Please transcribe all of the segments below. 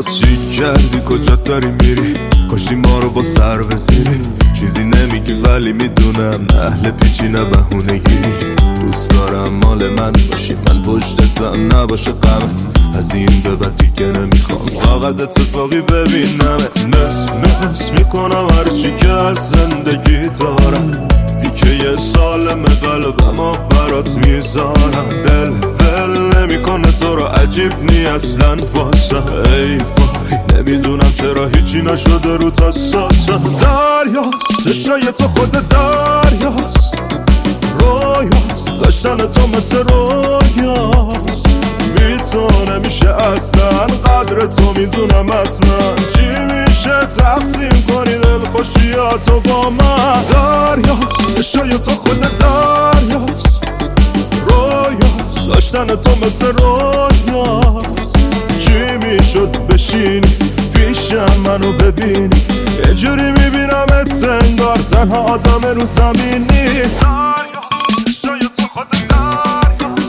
باز چی کردی کجا داری میری؟ کشتی ما رو با سر بزیری. چیزی نمیگی ولی میدونم اهل پیچی نه بهونگی. دوست دارم مال من باشی، من پشتتم نباشه غمت. از این به بعد دیگه نمیخوام فقط اتفاقی ببینمت. نس میکنم هرچی که از زندگی دارم. دیگه یه سالم قلبم و برات میذارم. دل نمیکنه تو رو عجیب نی اصلا واسم. ای وای نمیدونم چرا هیچی نشده رو تا ساسم. دریاست چشای تو خود دریاست، رویاست داشتن تو مثل رویاست. بی تو نمیشه اصلا قدر تو میدونم حتما. چی میشه تقسیم کنی دل خوشیاتو با من؟ دریاست چشای تو خود دریاست، رویاست داشتن تو مثل رویاست. چی میشد بشینی پیشم منو ببینی؟ یه جوری میبینمت انگار تنها آدم رو زمینی. دریاست چشای تو خود دریاست.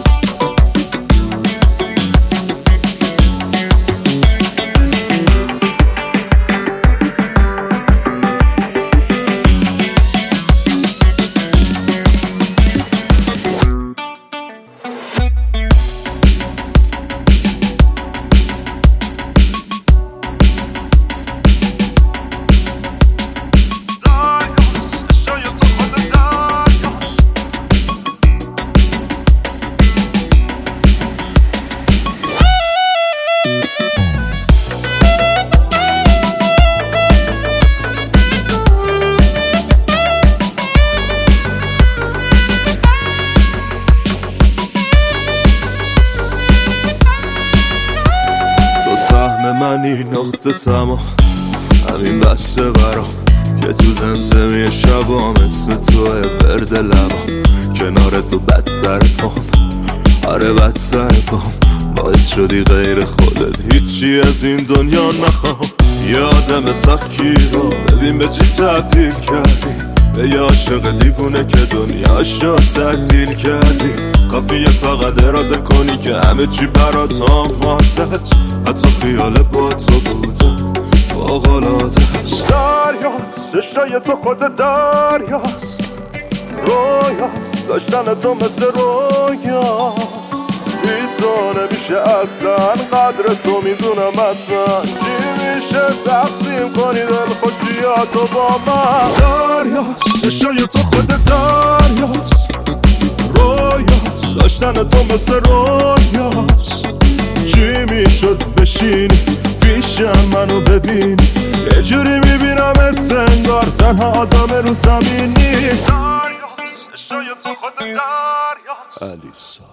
سهم منی نقطه تمام، همین بسته برام که تو زمزمه شبام اسم توه برد لبام. کنار تو بد سر پام، آره بد سر پام. باعث شدی غیر خودت هیچی از این دنیا نخوام. یه آدم سخی رو ببین به چی تبدیل کردی. به یه عاشق دیوونه که دنیاشو تعطیل کردی. کافیه فقط اراده کنی که همه چی برات آماده است. حتی خیال با تو بودم فوق‌العاده است. دریاست چشای تو خود دریاست، رویاست داشتن تو مثل رویاست. بی تو نمیشه اصلا قدر تو میدونم حتما. چی میشه تقسیم کنی دل خوشیاتو با من؟ دریاست چشای تو خود دریاست، رویاست داشتن تو مثل رویاست. چی میشد بشینی پیشم منو ببینی؟ یه جوری میبینمت انگار تنها آدم رو زمینی. دریاست چشای تو خود دریاست. علیسا